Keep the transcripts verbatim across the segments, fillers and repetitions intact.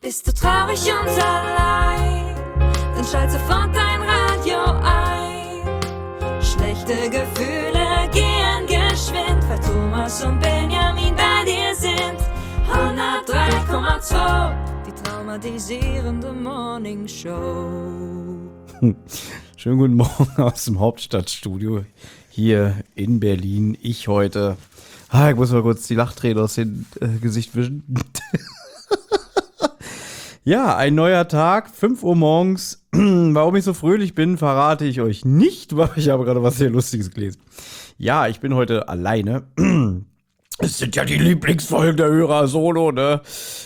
Bist du traurig und allein, dann schalt sofort dein Radio ein. Schlechte Gefühle gehen geschwind, weil Thomas und Benjamin bei dir sind. hundertdrei Komma zwei, die traumatisierende Morning Show. Schönen guten Morgen aus dem Hauptstadtstudio hier in Berlin. Ich heute, ah, ich muss mal kurz die Lachträne aus dem äh, Gesicht wischen. Ja, ein neuer Tag, fünf Uhr morgens. Warum ich so fröhlich bin, verrate ich euch nicht, weil ich habe gerade was sehr Lustiges gelesen. Ja, ich bin heute alleine. Es sind ja die Lieblingsfolgen der Hörer solo, ne?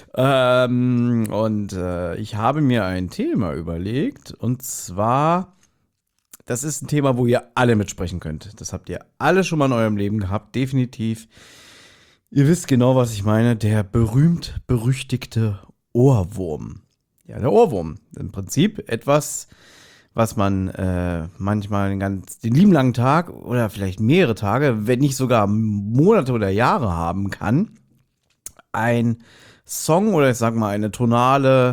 Ähm, und äh, ich habe mir ein Thema überlegt. Und zwar, das ist ein Thema, wo ihr alle mitsprechen könnt. Das habt ihr alle schon mal in eurem Leben gehabt, definitiv. Ihr wisst genau, was ich meine. Der berühmt-berüchtigte Ohrwurm. Ja, der Ohrwurm. Im Prinzip etwas, was man äh, manchmal den, ganz, den lieben langen Tag oder vielleicht mehrere Tage, wenn nicht sogar Monate oder Jahre haben kann. Ein Song oder ich sag mal eine tonale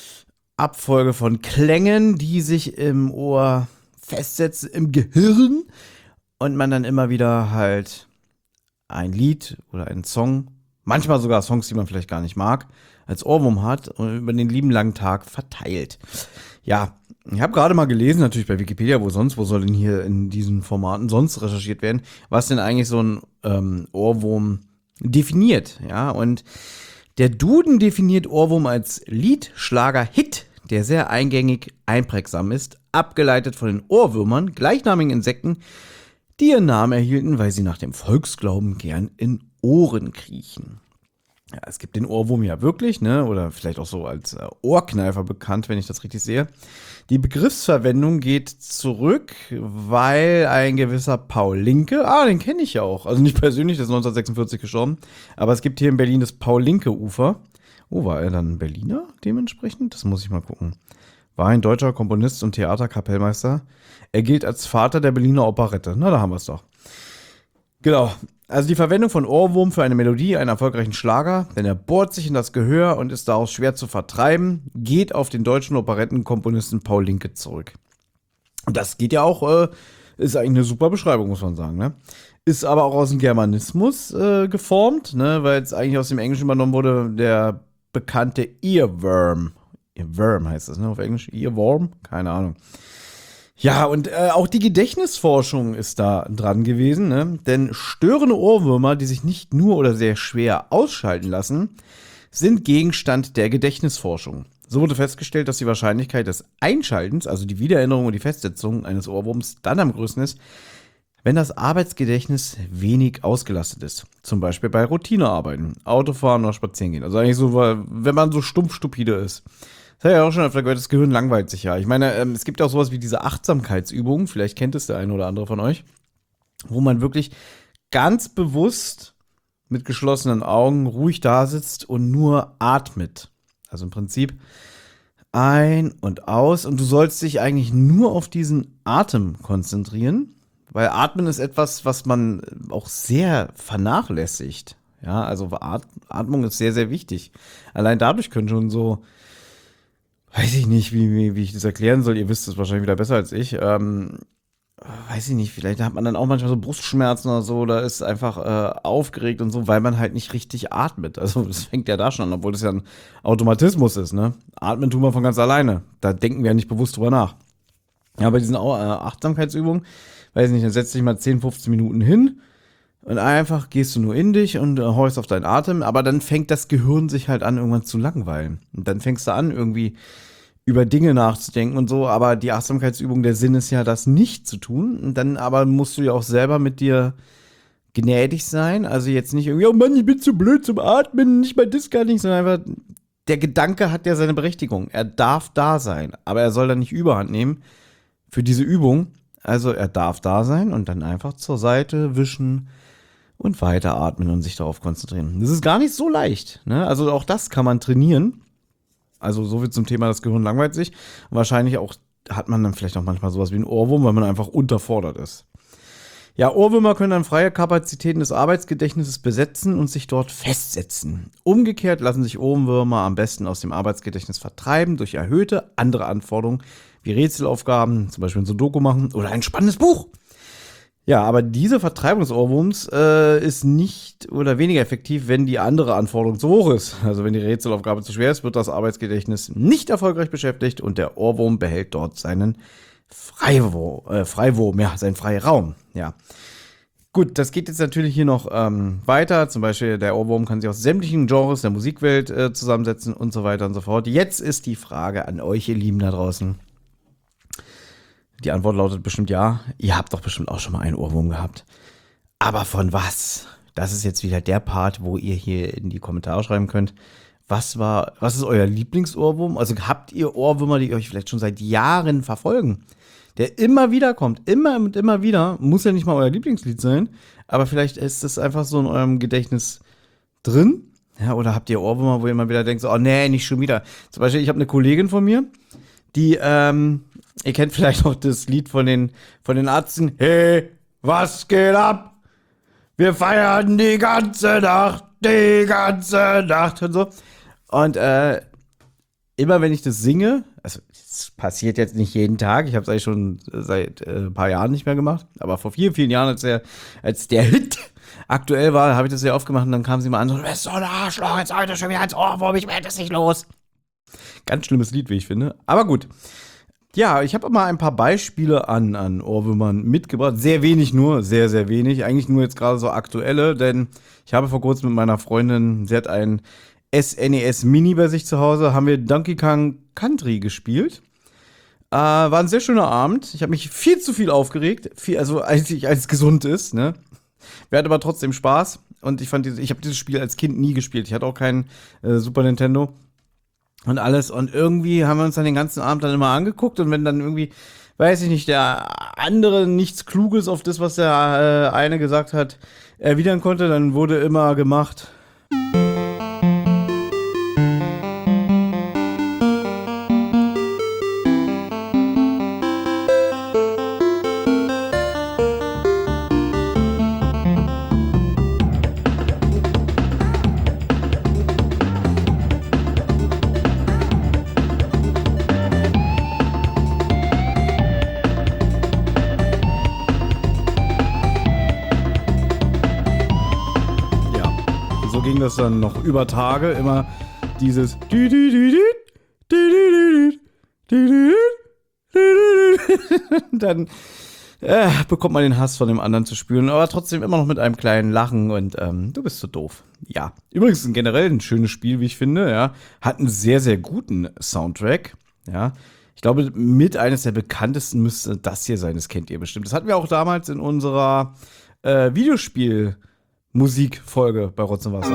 Abfolge von Klängen, die sich im Ohr festsetzen, im Gehirn und man dann immer wieder halt ein Lied oder einen Song, manchmal sogar Songs, die man vielleicht gar nicht mag, als Ohrwurm hat und über den lieben langen Tag verteilt. Ja, ich habe gerade mal gelesen, natürlich bei Wikipedia, wo sonst, wo soll denn hier in diesen Formaten sonst recherchiert werden, was denn eigentlich so ein ähm, Ohrwurm definiert. Ja, und der Duden definiert Ohrwurm als Lied, Schlager, Hit, der sehr eingängig, einprägsam ist, abgeleitet von den Ohrwürmern, gleichnamigen Insekten, die ihren Namen erhielten, weil sie nach dem Volksglauben gern in Ohren kriechen. Ja, es gibt den Ohrwurm ja wirklich, ne, oder vielleicht auch so als äh, Ohrkneifer bekannt, wenn ich das richtig sehe. Die Begriffsverwendung geht zurück, weil ein gewisser Paul Linke, ah, den kenne ich ja auch, also nicht persönlich, der ist neunzehnhundertsechsundvierzig gestorben, aber es gibt hier in Berlin das Paul-Linke-Ufer. Oh, war er dann Berliner dementsprechend? Das muss ich mal gucken. War ein deutscher Komponist und Theaterkapellmeister. Er gilt als Vater der Berliner Operette. Na, da haben wir es doch. Genau. Also die Verwendung von Ohrwurm für eine Melodie, einen erfolgreichen Schlager, denn er bohrt sich in das Gehör und ist daraus schwer zu vertreiben, geht auf den deutschen Operettenkomponisten Paul Linke zurück. Und das geht ja auch, äh, ist eigentlich eine super Beschreibung, muss man sagen, ne? Ist aber auch aus dem Germanismus äh, geformt, ne, weil es eigentlich aus dem Englischen übernommen wurde, der bekannte Earworm. Earworm heißt das, ne, auf Englisch? Earworm? Keine Ahnung. Ja, und äh, auch die Gedächtnisforschung ist da dran gewesen, ne? Denn störende Ohrwürmer, die sich nicht nur oder sehr schwer ausschalten lassen, sind Gegenstand der Gedächtnisforschung. So wurde festgestellt, dass die Wahrscheinlichkeit des Einschaltens, also die Wiedererinnerung und die Festsetzung eines Ohrwurms, dann am größten ist, wenn das Arbeitsgedächtnis wenig ausgelastet ist. Zum Beispiel bei Routinearbeiten, Autofahren oder Spazierengehen. Also eigentlich so, wenn man so stumpf stupide ist. Das habe ich ja auch schon öfter gehört, das Gehirn langweilt sich ja. Ich meine, ähm, es gibt auch sowas wie diese Achtsamkeitsübungen, vielleicht kennt es der eine oder andere von euch, wo man wirklich ganz bewusst mit geschlossenen Augen ruhig da sitzt und nur atmet. Also im Prinzip ein und aus und du sollst dich eigentlich nur auf diesen Atem konzentrieren, weil Atmen ist etwas, was man auch sehr vernachlässigt. Ja, also Atmung ist sehr, sehr wichtig. Allein dadurch können schon so Weiß ich nicht, wie, wie, wie ich das erklären soll. Ihr wisst es wahrscheinlich wieder besser als ich. Ähm, weiß ich nicht, vielleicht hat man dann auch manchmal so Brustschmerzen oder so, oder ist einfach äh, aufgeregt und so, weil man halt nicht richtig atmet. Also das fängt ja da schon an, obwohl das ja ein Automatismus ist, ne? Atmen tun wir von ganz alleine. Da denken wir ja nicht bewusst drüber nach. Ja, bei diesen äh, Achtsamkeitsübungen, weiß ich nicht, dann setzt dich mal zehn, fünfzehn Minuten hin und einfach gehst du nur in dich und äh, horchst auf deinen Atem, aber dann fängt das Gehirn sich halt an, irgendwann zu langweilen. Und dann fängst du an, irgendwie über Dinge nachzudenken und so, aber die Achtsamkeitsübung, der Sinn ist ja, das nicht zu tun. Und dann aber musst du ja auch selber mit dir gnädig sein. Also jetzt nicht irgendwie, oh Mann, ich bin zu blöd zum Atmen, nicht mal das gar nicht, sondern einfach, der Gedanke hat ja seine Berechtigung. Er darf da sein, aber er soll dann nicht Überhand nehmen für diese Übung. Also er darf da sein und dann einfach zur Seite wischen und weiteratmen und sich darauf konzentrieren. Das ist gar nicht so leicht, ne? Also auch das kann man trainieren. Also so viel zum Thema, das Gehirn langweilt sich. Und wahrscheinlich auch hat man dann vielleicht auch manchmal sowas wie einen Ohrwurm, weil man einfach unterfordert ist. Ja, Ohrwürmer können dann freie Kapazitäten des Arbeitsgedächtnisses besetzen und sich dort festsetzen. Umgekehrt lassen sich Ohrwürmer am besten aus dem Arbeitsgedächtnis vertreiben durch erhöhte andere Anforderungen wie Rätselaufgaben, zum Beispiel ein Sudoku machen oder ein spannendes Buch. Ja, aber diese Vertreibung des Ohrwurms äh, ist nicht oder weniger effektiv, wenn die andere Anforderung zu hoch ist. Also wenn die Rätselaufgabe zu schwer ist, wird das Arbeitsgedächtnis nicht erfolgreich beschäftigt und der Ohrwurm behält dort seinen Freiwurm, äh, Freiwurm, ja, seinen Freiraum, ja. Gut, das geht jetzt natürlich hier noch ähm, weiter. Zum Beispiel der Ohrwurm kann sich aus sämtlichen Genres der Musikwelt äh, zusammensetzen und so weiter und so fort. Jetzt ist die Frage an euch, ihr Lieben da draußen. Die Antwort lautet bestimmt ja. Ihr habt doch bestimmt auch schon mal einen Ohrwurm gehabt. Aber von was? Das ist jetzt wieder der Part, wo ihr hier in die Kommentare schreiben könnt. Was war, was ist euer Lieblingsohrwurm? Also habt ihr Ohrwürmer, die euch vielleicht schon seit Jahren verfolgen? Der immer wieder kommt, immer und immer wieder. Muss ja nicht mal euer Lieblingslied sein, aber vielleicht ist das einfach so in eurem Gedächtnis drin. Ja, oder habt ihr Ohrwürmer, wo ihr immer wieder denkt, so, oh nee, nicht schon wieder. Zum Beispiel, ich habe eine Kollegin von mir, die, ähm, ihr kennt vielleicht auch das Lied von den, von den Ärzten. Hey, was geht ab? Wir feiern die ganze Nacht, die ganze Nacht und so. Und äh, immer wenn ich das singe, also es passiert jetzt nicht jeden Tag, ich habe es eigentlich schon seit äh, ein paar Jahren nicht mehr gemacht, aber vor vielen, vielen Jahren, als der, als der Hit aktuell war, habe ich das ja aufgemacht und dann kam sie mal an, du bist so ein Arschloch, jetzt heute schon wieder ins Ohrwurm, ich werde das nicht los. Ganz schlimmes Lied, wie ich finde, aber gut. Ja, ich habe mal ein paar Beispiele an, an Ohrwürmern mitgebracht. Sehr wenig nur, sehr, sehr wenig. Eigentlich nur jetzt gerade so aktuelle, denn ich habe vor kurzem mit meiner Freundin, sie hat ein S N E S Mini bei sich zu Hause, haben wir Donkey Kong Country gespielt. Äh, war ein sehr schöner Abend. Ich habe mich viel zu viel aufgeregt, viel, also eigentlich als es gesund ist, ne? Wir hatten aber trotzdem Spaß und ich fand, diese, ich habe dieses Spiel als Kind nie gespielt. Ich hatte auch keinen äh, Super Nintendo. Und alles. Und irgendwie haben wir uns dann den ganzen Abend dann immer angeguckt. Und wenn dann irgendwie, weiß ich nicht, der andere nichts Kluges auf das, was der äh, eine gesagt hat, erwidern konnte, dann wurde immer gemacht. Ging das dann noch über Tage immer dieses dann äh, bekommt man den Hass von dem anderen zu spüren, aber trotzdem immer noch mit einem kleinen Lachen und ähm, du bist so doof. Ja, übrigens ein generell ein schönes Spiel, wie ich finde, ja, hat einen sehr, sehr guten Soundtrack, ja. Ich glaube, mit eines der bekanntesten müsste das hier sein, das kennt ihr bestimmt. Das hatten wir auch damals in unserer äh, Videospiel- Musikfolge bei Rotz und Wasser.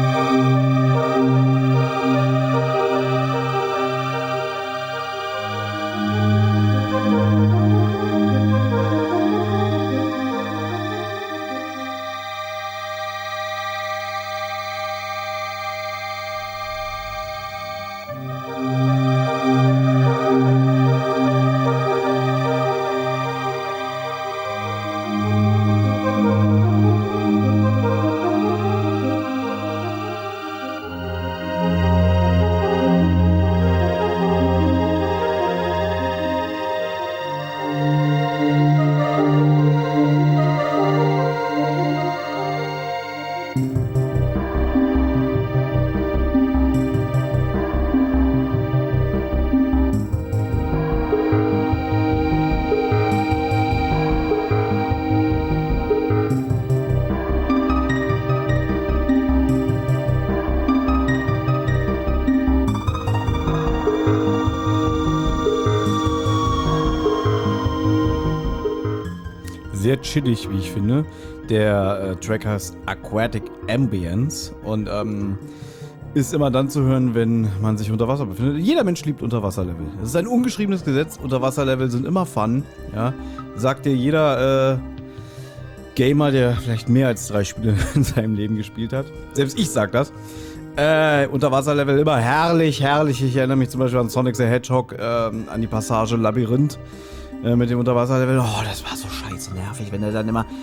Sehr chillig, wie ich finde. Der äh, Track heißt Aquatic Ambience und ähm, ist immer dann zu hören, wenn man sich unter Wasser befindet. Jeder Mensch liebt Unterwasserlevel. Das ist ein ungeschriebenes Gesetz. Unterwasserlevel sind immer fun. Ja? Sagt dir jeder äh, Gamer, der vielleicht mehr als drei Spiele in seinem Leben gespielt hat. Selbst ich sag das. Äh, Unterwasserlevel immer herrlich, herrlich. Ich erinnere mich zum Beispiel an Sonic the Hedgehog, äh, an die Passage Labyrinth. Mit dem Unterwasserlevel, oh, das war so scheiße nervig, wenn er dann immer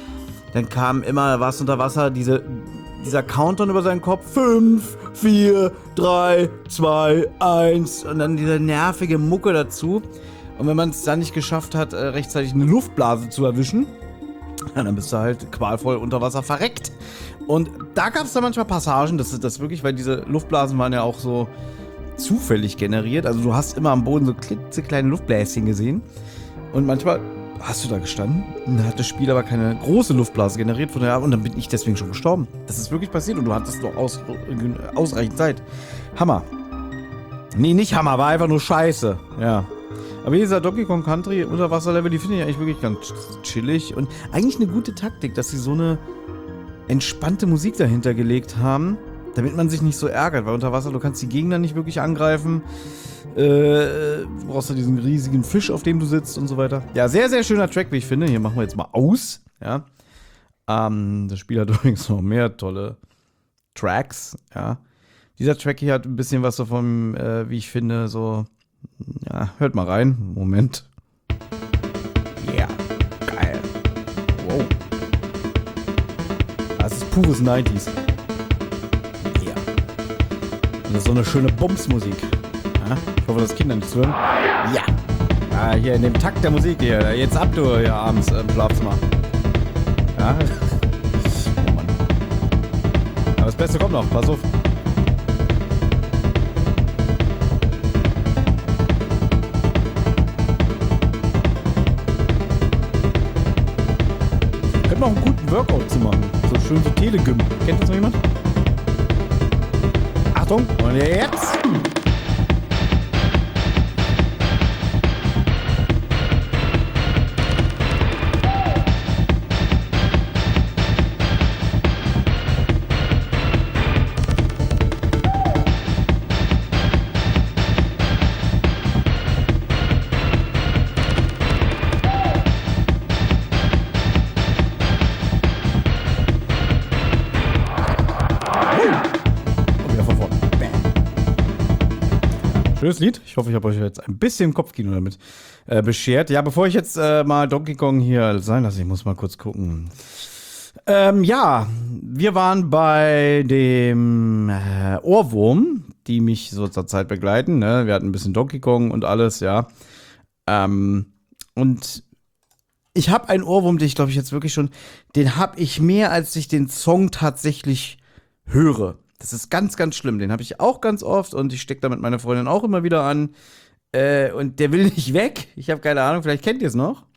dann kam immer was unter Wasser, diese, dieser Countdown über seinen Kopf. fünf, vier, drei, zwei, eins und dann diese nervige Mucke dazu. Und wenn man es dann nicht geschafft hat, rechtzeitig eine Luftblase zu erwischen, dann bist du halt qualvoll unter Wasser verreckt. Und da gab es dann manchmal Passagen, das ist das wirklich, weil diese Luftblasen waren ja auch so zufällig generiert. Also du hast immer am Boden so klitzekleine Luftbläschen gesehen. Und manchmal hast du da gestanden und da hat das Spiel aber keine große Luftblase generiert. Von daher, und dann bin ich deswegen schon gestorben. Das ist wirklich passiert und du hattest noch aus, ausreichend Zeit. Hammer. Nee, nicht Hammer, war einfach nur Scheiße. Ja. Aber dieser Donkey Kong Country Unterwasserlevel, die finde ich eigentlich wirklich ganz chillig. Und eigentlich eine gute Taktik, dass sie so eine entspannte Musik dahinter gelegt haben, damit man sich nicht so ärgert, weil unter Wasser, du kannst die Gegner nicht wirklich angreifen. Äh, du brauchst ja diesen riesigen Fisch, auf dem du sitzt und so weiter. Ja, sehr, sehr schöner Track, wie ich finde. Hier machen wir jetzt mal aus. Ja. Ähm, das Spiel hat übrigens noch mehr tolle Tracks. Ja. Dieser Track hier hat ein bisschen was so vom, äh, wie ich finde, so. Ja, hört mal rein. Moment. Yeah. Geil. Wow. Das ist pures neunziger. Ja. Und das ist so eine schöne Bumsmusik. Ja? Ich hoffe, dass Kinder nicht zuhören. Ja. Ja, hier in dem Takt der Musik hier. Jetzt ab, du hier abends im Schlafzimmer. Ja. Oh Mann. Aber das Beste kommt noch. Pass auf. Könnte man auch einen guten Workout zu machen. So schön so Telegym. Kennt das noch jemand? Achtung, und jetzt! Schönes Lied. Ich hoffe, ich habe euch jetzt ein bisschen Kopfkino damit äh, beschert. Ja, bevor ich jetzt äh, mal Donkey Kong hier sein lasse, ich muss mal kurz gucken. Ähm, ja, wir waren bei dem äh, Ohrwurm, die mich so zur Zeit begleiten. Ne? Wir hatten ein bisschen Donkey Kong und alles, ja. Ähm, und ich habe einen Ohrwurm, den ich glaube ich jetzt wirklich schon, den habe ich mehr, als ich den Song tatsächlich höre. Das ist ganz, ganz schlimm. Den habe ich auch ganz oft und ich stecke damit meine Freundin auch immer wieder an. Äh, und der will nicht weg. Ich habe keine Ahnung, vielleicht kennt ihr es noch.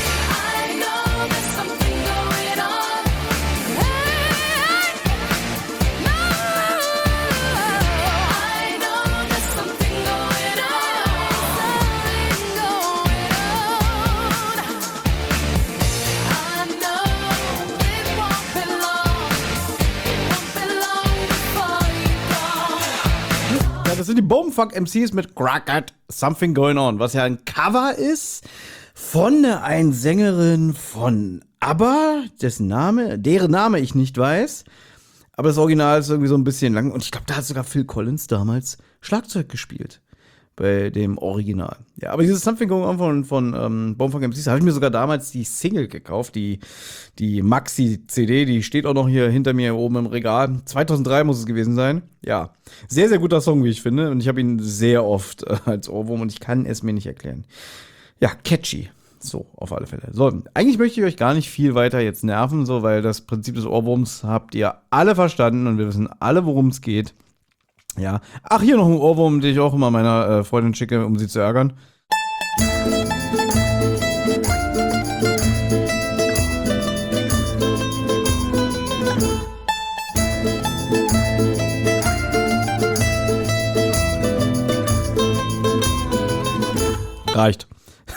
Das sind die Boomfunk M Cs mit Cracked Something Going On, was ja ein Cover ist von einer Sängerin von ABBA, dessen Name, deren Name ich nicht weiß, aber das Original ist irgendwie so ein bisschen lang und ich glaube, da hat sogar Phil Collins damals Schlagzeug gespielt bei dem Original. Ja, aber dieses Something Going On von, von ähm, Boomfunk M Cs, da habe ich mir sogar damals die Single gekauft, die, die Maxi-C D, die steht auch noch hier hinter mir oben im Regal. zweitausenddrei muss es gewesen sein. Ja, sehr, sehr guter Song, wie ich finde. Und ich habe ihn sehr oft äh, als Ohrwurm und ich kann es mir nicht erklären. Ja, catchy. So, auf alle Fälle. So, eigentlich möchte ich euch gar nicht viel weiter jetzt nerven, so, weil das Prinzip des Ohrwurms habt ihr alle verstanden und wir wissen alle, worum es geht. Ja. Ach, hier noch ein Ohrwurm, den ich auch immer meiner äh, Freundin schicke, um sie zu ärgern. Reicht.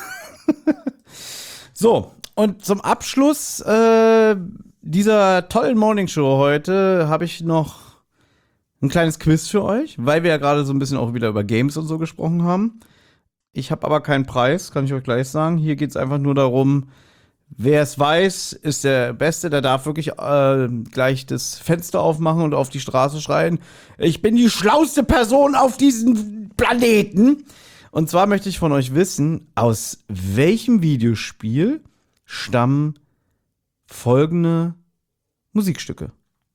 So, und zum Abschluss äh, dieser tollen Morningshow heute habe ich noch ein kleines Quiz für euch, weil wir ja gerade so ein bisschen auch wieder über Games und so gesprochen haben. Ich habe aber keinen Preis, kann ich euch gleich sagen. Hier geht es einfach nur darum, wer es weiß, ist der Beste. Der darf wirklich äh, gleich das Fenster aufmachen und auf die Straße schreien: Ich bin die schlauste Person auf diesem Planeten. Und zwar möchte ich von euch wissen, aus welchem Videospiel stammen folgende Musikstücke.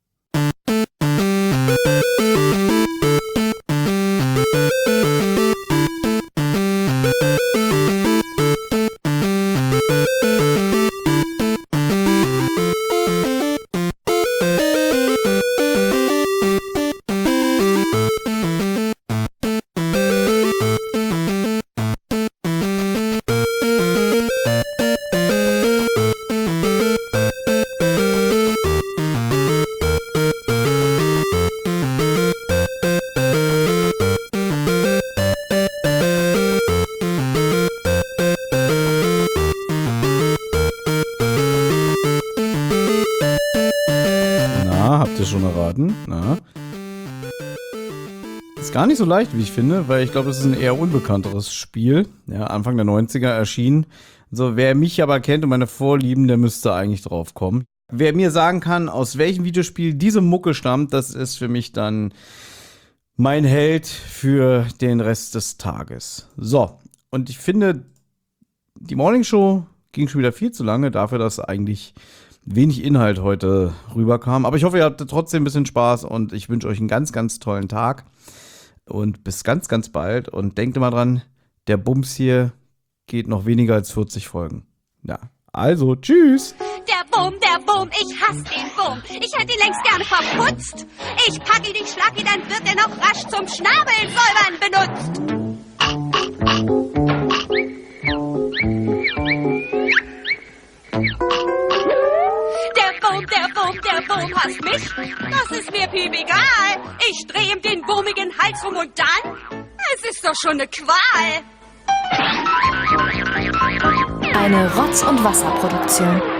Habt ihr schon erraten? Na? Ist gar nicht so leicht, wie ich finde, weil ich glaube, es ist ein eher unbekannteres Spiel. Ja, Anfang der neunziger erschienen. So, wer mich aber kennt und meine Vorlieben, der müsste eigentlich drauf kommen. Wer mir sagen kann, aus welchem Videospiel diese Mucke stammt, das ist für mich dann mein Held für den Rest des Tages. So, und ich finde, die Morning Show ging schon wieder viel zu lange dafür, dass eigentlich wenig Inhalt heute rüberkam. Aber ich hoffe, ihr hattet trotzdem ein bisschen Spaß und ich wünsche euch einen ganz, ganz tollen Tag. Und bis ganz, ganz bald. Und denkt immer dran, der Bums hier geht noch weniger als vierzig Folgen. Ja, also, tschüss. Der Bum, der Bum, ich hasse den Bum. Ich hätte ihn längst gerne verputzt. Ich pack ihn, ich schlag ihn, dann wird er noch rasch zum Schnabelsäubern benutzt. Der Bum, der Bum hasst mich, das ist mir piep egal. Ich dreh ihm den bummigen Hals rum und dann, es ist doch schon eine Qual. Eine Rotz- und Wasserproduktion.